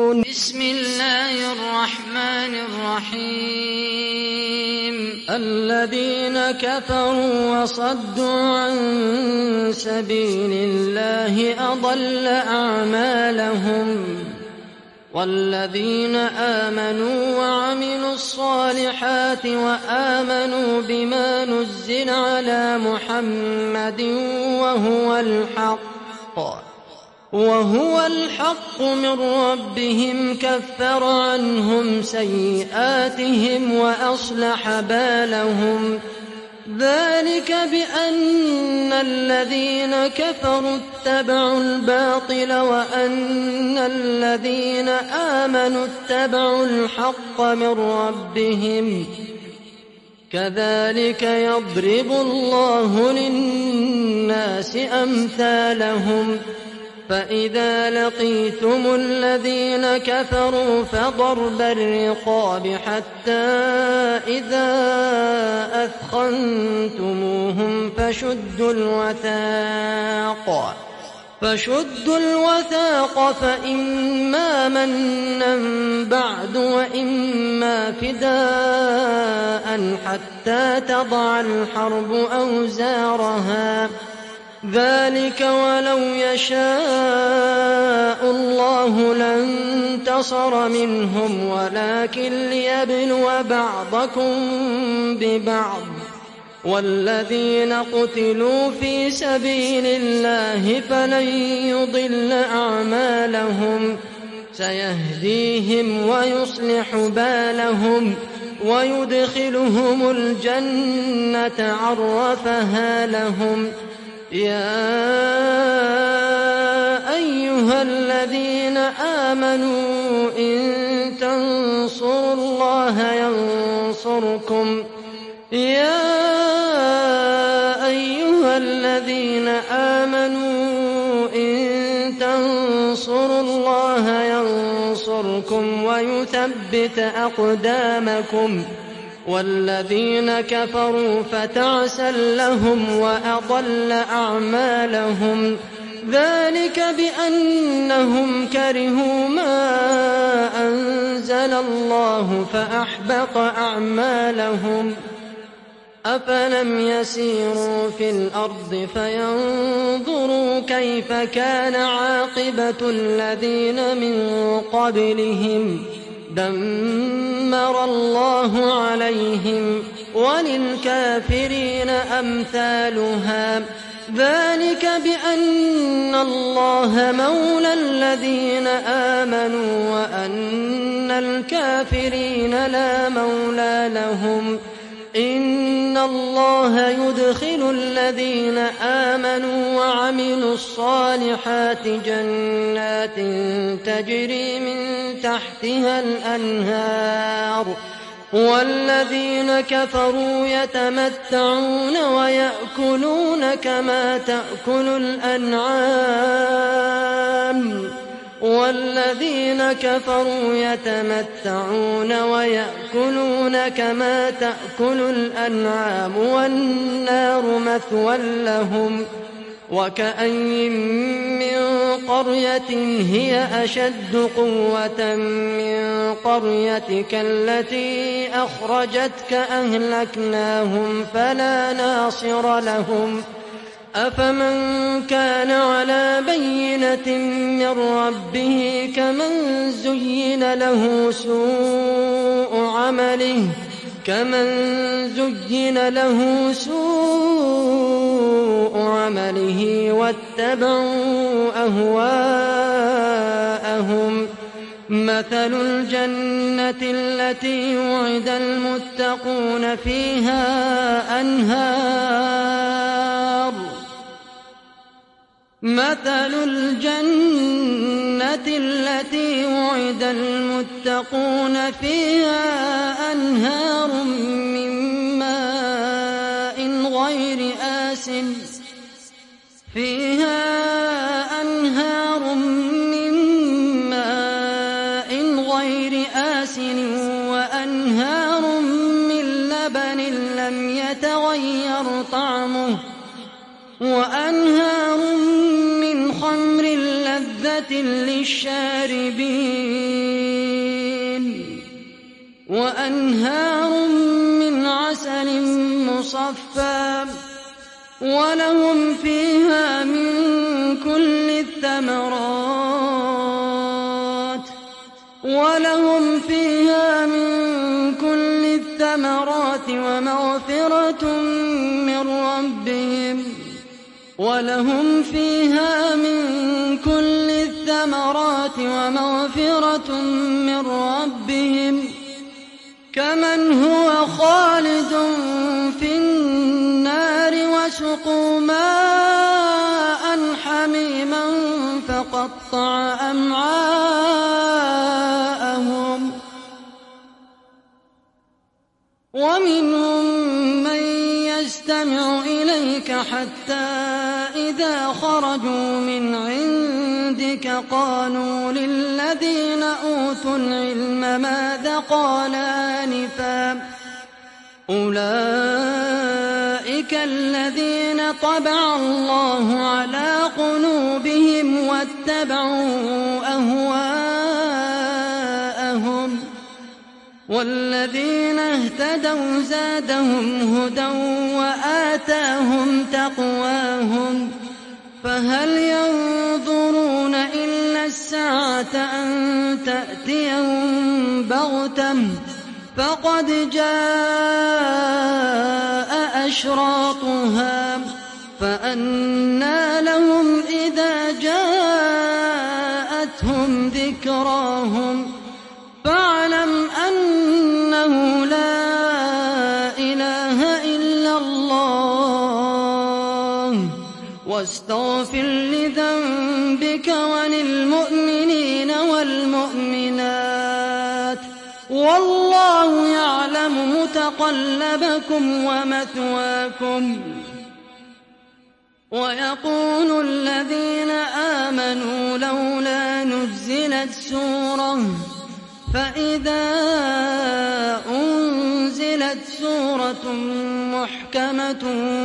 بسم الله الرحمن الرحيم. الذين كفروا وصدوا عن سبيل الله أضل أعمالهم، والذين آمنوا وعملوا الصالحات وآمنوا بما نزل على محمد وهو الحق من ربهم كفر عنهم سيئاتهم وأصلح بالهم. ذلك بأن الذين كفروا اتبعوا الباطل وأن الذين آمنوا اتبعوا الحق من ربهم. كذلك يضرب الله للناس أمثالهم. فإذا لقيتم الذين كفروا فضرب الرقاب حتى إذا أثخنتموهم فشدوا الوثاق فإما منا بعد وإما فداء حتى تضع الحرب أوزارها. ذلك ولو يشاء الله لانتصر منهم ولكن ليبلو بعضكم ببعض. والذين قتلوا في سبيل الله فلن يضل أعمالهم. سيهديهم ويصلح بالهم ويدخلهم الجنة عرفها لهم. يا أيها الذين آمنوا إن تنصروا الله ينصركم. ويثبت أقدامكم. والذين كفروا فتعسا لهم وأضل أعمالهم. ذلك بأنهم كرهوا ما أنزل الله فأحبط أعمالهم. أفلم يسيروا في الأرض فينظروا كيف كان عاقبة الذين من قبلهم. دمر الله عليهم وللكافرين أمثالها. ذلك بأن الله مولى الذين آمنوا وأن الكافرين لا مولى لهم. إن الله يدخل الذين آمنوا وعملوا الصالحات جنات تجري من تحتها الأنهار. والذين كفروا يتمتعون ويأكلون كما تأكل الأنعام. والذين كفروا يتمتعون ويأكلون كما تأكل الأنعام والنار مثوى لهم. وكأين من قرية هي أشد قوة من قريتك التي أخرجتك أهلكناهم فلا ناصر لهم. أفمن كان على بينة من ربه كمن زين له سوء عمله واتبعوا أهواءهم. مثل الجنة التي وعد المتقون فيها أنهار من ماء غير آسن وأنهار من لبن لم يتغير طعمه وأنهار من خمر لذة للشاربين وأنهار من عسل مصفى ولهم فيها من كل الثمرات ومغفرة من ربهم كمن هو خالد في النار وسقوا ماء حميما فقطع أمعاءهم ومنهم من يستمع إليك حتى إذا خرجوا من عندك قالوا للذين أوتوا العلم ماذا قال آنفا أولئك الذين طبع الله على قلوبهم واتبعوا أهواءهم والذين اهتدوا زادهم هدى وآتاهم تقواهم فهل ينظرون إلا الساعة أن تأتيهم بغتة فقد جاء أشراطها فأنى لهم إذا جاءتهم ذكراهم فاعلم أنه لا إله إلا الله واستغفر لذنبك وللمؤمنين والمؤمنات والله يعلم متقلبكم ومثواكم ويقول الذين آمنوا لولا نزلت سورة فإذا أنزلت سورة محكمة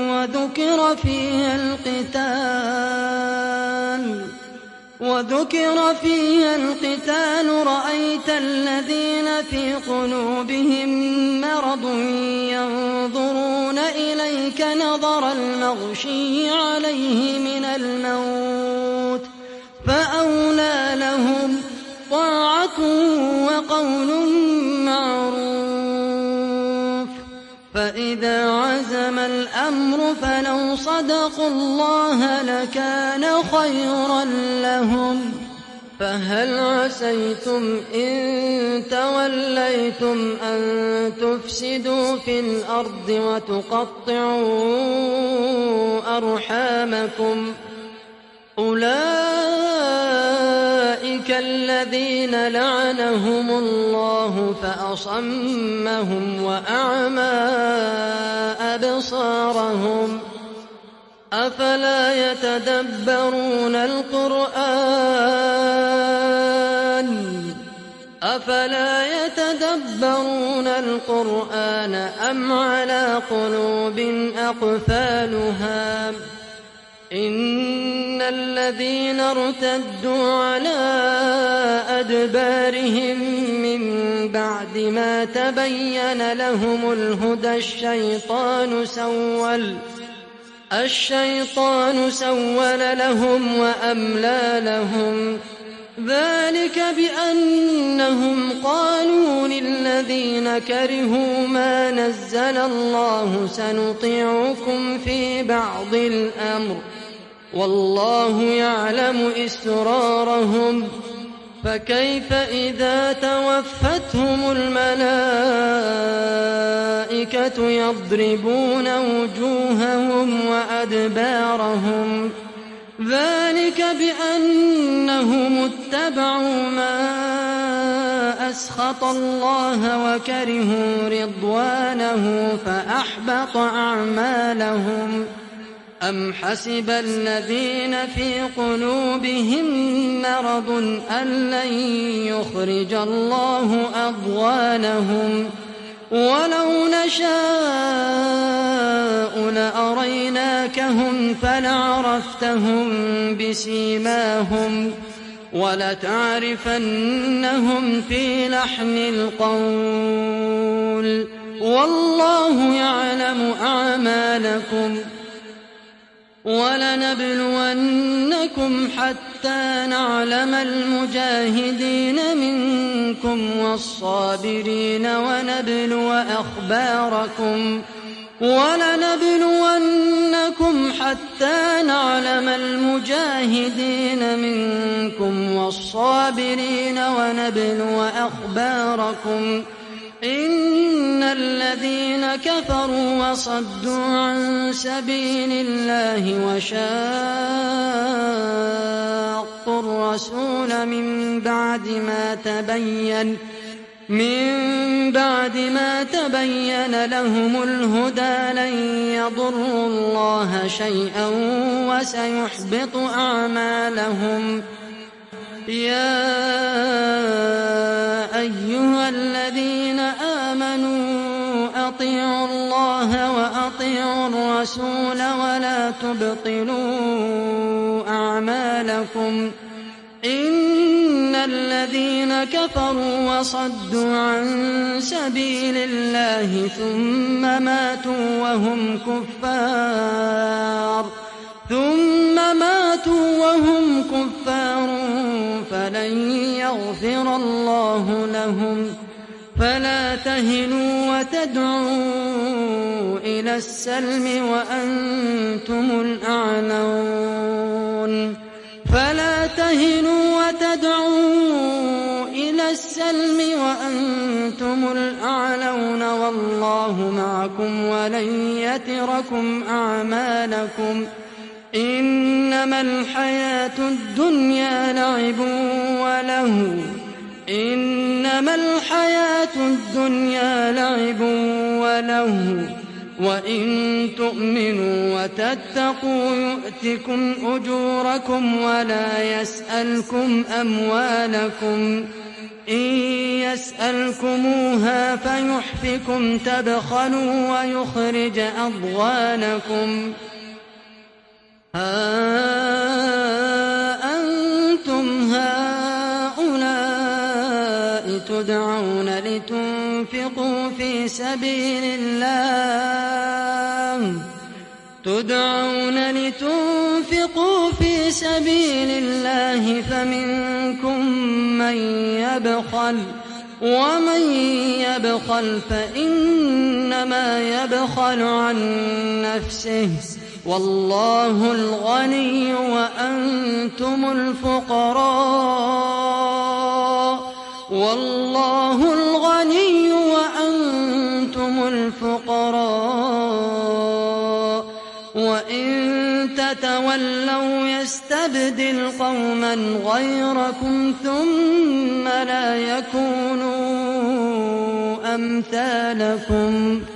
وذكر فيها القتال رأيت الذين في قلوبهم مرض ينظرون إليك نظر المغشي عليه من الموت فأولى لهم طاعة وقول معروف فإذا عزم الأمر فلو صدقوا الله لكان خيرا لهم فهل عسيتم إن توليتم أن تفسدوا في الأرض وتقطعوا أرحامكم أولئك الذين لعنهم الله فأصمهم وأعمى أبصارهم أفلا يتدبرون القرآن أم على قلوب أقفالها إن الذين ارتدوا على أدبارهم من بعد ما تبين لهم الهدى الشيطان سول لهم وأملى لهم ذلك بأنهم قالوا للذين كرهوا ما نزل الله سنطيعكم في بعض الأمر والله يعلم إسرارهم فكيف إذا توفتهم الملائكة يضربون وجوههم وأدبارهم ذلك بأنهم اتبعوا ما أسخط الله وكرهوا رضوانه فأحبط أعمالهم أم حسب الذين في قلوبهم مرض أن لن يخرج الله أضغانهم ولو نشاء لأريناكهم فلعرفتهم بسيماهم ولتعرفنهم في لحن القول والله يعلم أعمالكم ولنبلونكم حتى نعلم المجاهدين منكم والصابرين ونبلو أخباركم ولنبلونكم حتى نعلم المجاهدين منكم والصابرين ونبلو أخباركم إن الذين كفروا وصدوا عن سبيل الله وشاقوا الرسول من بعد ما تبين لهم الهدى لن يضروا الله شيئا وسيحبط أعمالهم يا أيها الذين آمنوا أطيعوا الله وأطيعوا الرسول ولا تبطلوا أعمالكم إن الذين كفروا وصدوا عن سبيل الله ثم ماتوا وهم كفار فلن يغفر الله لهم فلا تهنوا وتدعوا إلى السلم وأنتم الأعلون والله معكم ولن يتركم أعمالكم إنما الحياة الدنيا لعب وله وإن تؤمنوا وتتقوا يؤتكم أجوركم ولا يسألكم أموالكم إن يسألكموها فيحفكم تبخلوا ويخرج أضغانكم ها أنتم هؤلاء تدعون لتنفقوا في سبيل الله فمنكم من يبخل ومن يبخل فإنما يبخل عن نفسه والله الغني وأنتم الفقراء وإن تتولوا يستبدل قوما غيركم ثم لا يكونوا أمثالكم